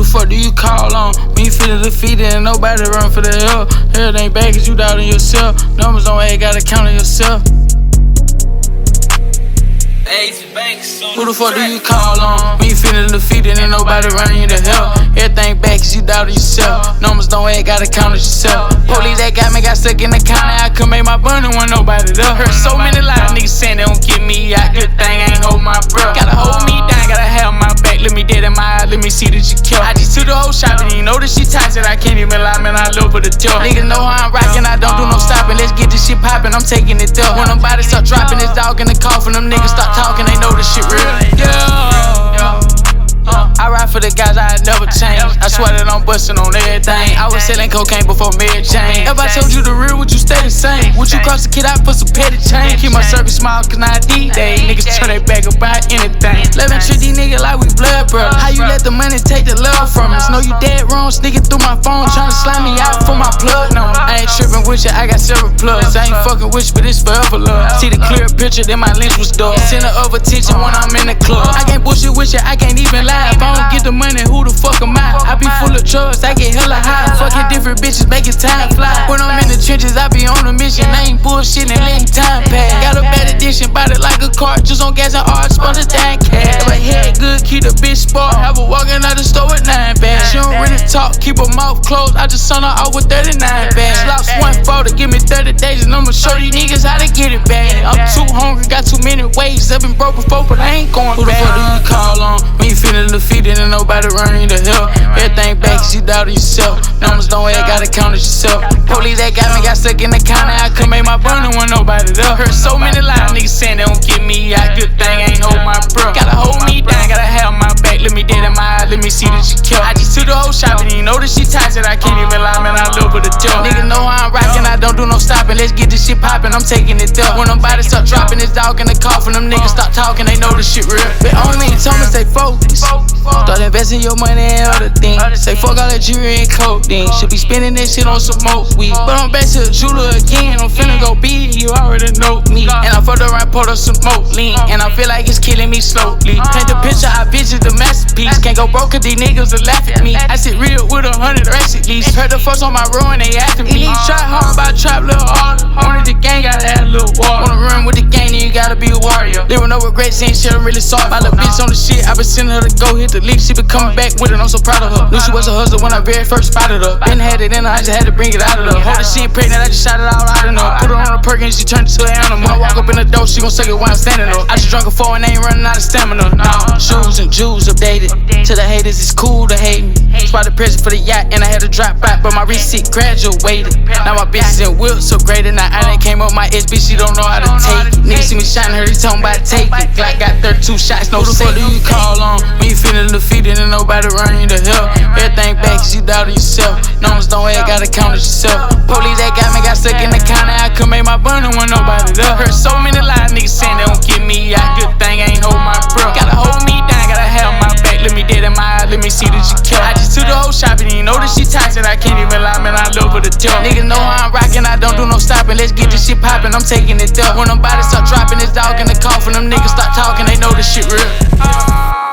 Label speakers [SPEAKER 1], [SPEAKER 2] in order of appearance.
[SPEAKER 1] fuck do you call on when you feelin' defeated and nobody run for the help? Everything bad cause you doubting yourself. Numbers on A, gotta count on yourself. Who the fuck do you call on when you feelin' defeated and nobody running you to help? Everything bad cause you doubting yourself. Numbers don't add, gotta count on yourself. Police that got me got stuck in the county. I could make my burn and want nobody there. Heard so many lies, niggas saying they don't get me out. Good thing I ain't hold my breath. Gotta hold me down, gotta have my back. Let me dead in my eye, let me see that you kill. I just took the whole shop and you know that she toxic. I can't even lie, man, I love her to death. Niggas know how I'm rockin', I don't do no stopping. Let's get this shit poppin', I'm taking it there. When them bodies start dropping, this dog in the coffin. Them niggas start talking, they know this shit real. I ride for the guys I never change. I swear that I'm bustin' on everything. I was selling cocaine before Mary Jane. If I told you the real, would you stay the same? Would you cross the kid out for some petty change? Keep my circle smile cause now D-Day. Niggas turn their back about anything. Living treat these niggas like we blood brothers. How you let the money take the love from us? Know you dead wrong, sneaking through my phone, trying to slime me out for my plug number. I ain't trippin' with you, I got several plugs. I ain't fucking with you, but it's forever love. See the clear picture, then my lens was dull. Center of attention when I'm in the club. I can't bullshit with you, I can't even lie. If I don't get the money, who the fuck am I? I be full of trust, I get hella high. Fucking different bitches, making time fly. When I'm in the trenches, I be on a mission. I ain't bullshitting, letting time pass. Got a bad addiction, body like a car, just on gas and art, sponsor that cash. If I head good, keep the bitch sport. Have her walking out the store with 9 bags. She don't really talk, keep her mouth closed. I just sent her out with 39 bags. Lost 140, give me 30 days, and I'ma show these niggas how to get it back. I'm too hungry, got too many ways. I've been broke before, but I ain't going back. Who the fuck do you call on when you feelin' defeated and nobody running you to help? Everything back cause you doubting yourself. Numbers don't add, gotta count it yourself. Police that got me got stuck in the county. I could make my burn and want nobody there. Heard so many lies, niggas saying they don't get me out. Good thing I ain't hold my breath. Gotta hold me down, gotta have my back. Let me dead in my eye, let me see that you kill. I just took the whole shop and you know that she toxic. I can't even lie, man, I love her to death. Niggas know how I'm rockin', I don't do no stopping. Let's get this shit poppin', I'm taking it there. When them bodies start dropping, this dog in the coffin. Them niggas start talking, they know this shit real. But on me, told me stay focused. Start investing your money in other things. Say fuck all that jewelry and codeine. Should be spending that shit on some more weed. But I'm back to the jeweler again. I'm finna go big, you already know me. And I fucked around, poured up some smoke lean. And I feel like it's killing me slowly. Paint the picture, I vision the masterpiece. Can't go broke cause these niggas will laugh at me. I sit real with 100 racks at least. Heard the first on my road and they after me. Try hard by trap, little harder. Wanted the gang, gotta add a little water. Wanna run with the gang, then you gotta be a warrior. Living no regrets, ain't shit, I'm really sorry. My little bitch on the shit, I been sending her to go hit the leap. She been coming back with it, I'm so proud of her. Knew she was a hustler when I very first spotted her. Been had it in her, I just had to bring it out of her. Hold the shit pregnant, I just shot it all out of her. Put her on a perk and she turned into an animal. I walk up in the door, she gon' suck it while I'm standing up. I just drunk a 4 and ain't running out of stamina. Nah, shoes and jewels updated. To the haters, it's cool to hate me. Spotted present for the yacht and I had to drop out, but my receipt graduated. Now my bitch is in whip, so greater. Now I done came up my ex, bitch, she don't know how to take it. Niggas see me shining, her, they talking about take it. Glock got 32 shots, no safe. Who the fuck do you call on when you feelin' defeated and nobody running you to help? Everything back cause you doubting yourself. Numbers don't add, gotta count it yourself. Police that got me got stuck in the county. I could make my burn and want nobody there. Heard so many lies, niggas saying they don't get me out. Good thing I ain't hold my breath. Gotta hold me down, gotta have my back. Let me dead in my eye, let me see that you kill. I just took the whole shop and you know that she toxic. I can't even lie, man, I love her to death. Niggas know how I'm rockin', I don't do no stopping. Let's get this shit poppin', I'm taking it there. When them bodies start dropping, this dog in the coffin. Them niggas start talking, they know this shit real.